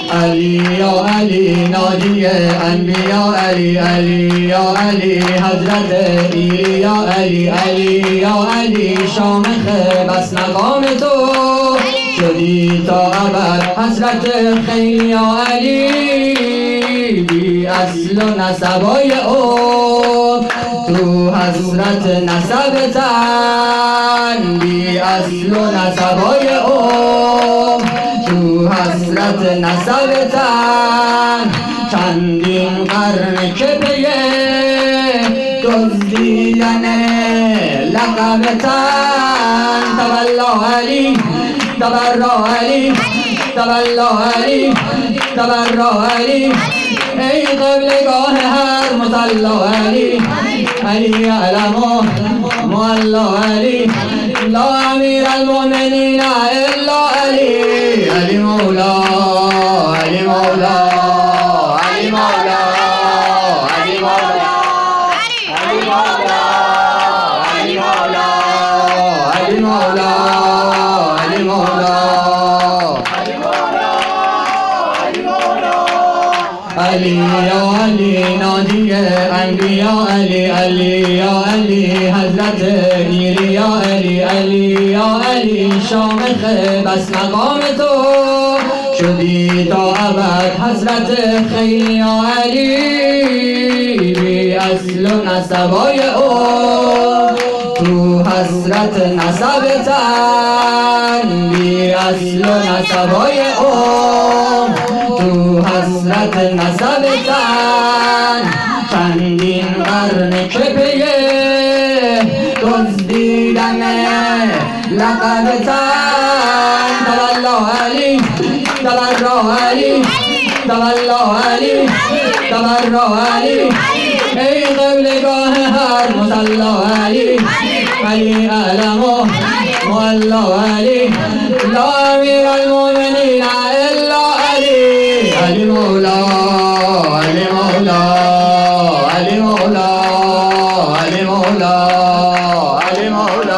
علی یا علی ناجی انبیا علی علی یا علی حضرت ایری یا علی علی یا علی شامخ بس مقام تو شدی تا ابد حسرت خیلی یا علی بی اصل و نسبای او تو حسرت نسبتن بی اصل و نسبای او تو حسرت نسبتن چندین قرن که پیه دزدیدن لقبتن تولا علی تبرا علی تولا علی تبرا علی ای قبلگاه هر مصلا علی علی علم معلا علی لا امیر المؤمنین الا علی علی مولا علی مولا علی مولا علی مولا علی مولا علی مولا علی مولا علی مولا علی یا علی ناجی انبیا علی علی یا علی حضرت ایری یا علی علی یا علی شامخ بس مقام تو شدی تا ابد حضرت خیلی یا علی بی اصل و نسبای او تو حسرت نسبتن بی اصل و نسبای او تو حسرت نسبتن چندین قرن که پیه دزدیدن لقبتن تولا علی تبرا علی تولا علی تبرا علی ای قبلگاه هر مصلا علی علی علم معلا علی لا امیر المؤمنین الا علی علی مولا علی مولا علی مولا علی مولا علی مولا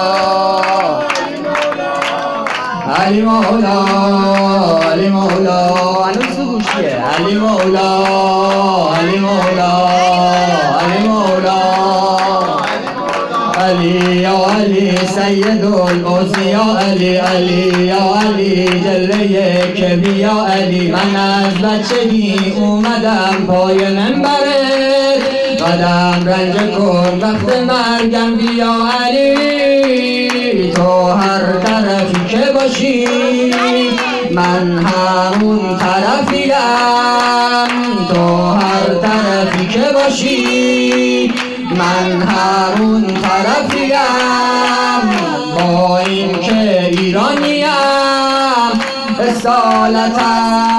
علی مولا علی مولا هنوز تو گوشیه علی مولا علی مولا علی مولا علی یا علی سید الاوصیا علی علی یا علی جلوه کبریا علی من از بچگی اومدم پای منبرت قدم رنج کن وقت مرگم بیا علی تو هر طرفی که باشی من همون طرفیم تو هر طرفی که باشی من همون طرفیم با این که ایرانیم اصالتا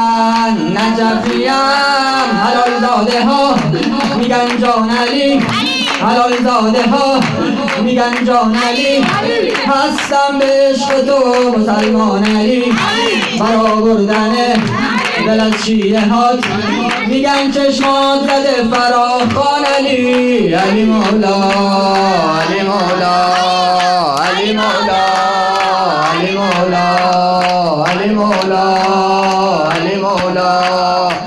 نجفیم حلال زاده ها میگن جان علی حلال زاده ها میگن جان علی هستم به عشق تو مسلمان علی برا بردن دل از شیعه هات میگن چشمات زده فراخان علی علی مولا علی مولا